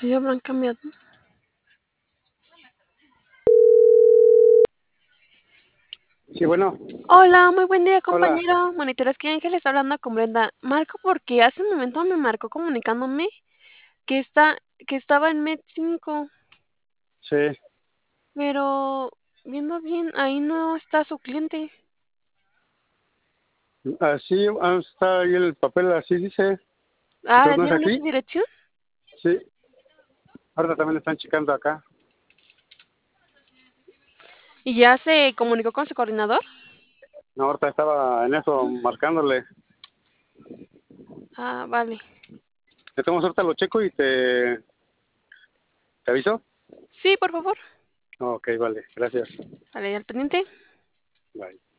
Ya habrán cambiado. Sí, bueno, Hola, muy buen día, hola. compañero. Monitores que Ángel está hablando con Brenda. Marco porque hace un momento me marcó comunicándome que que estaba en Med 5, Sí, pero viendo bien, ahí no está su cliente. así está ahí el papel, así dice. Ah, Entonces, ¿le ¿no es dieron esa aquí? dirección? Sí, ahora también están checando acá. ¿Y ya se comunicó con su coordinador? No, ahorita estaba en eso, marcándole. Ah, vale. Te tomo ahorita lo checo y te aviso. Sí, por favor. Ok, vale, gracias. Vale, al pendiente. Bye.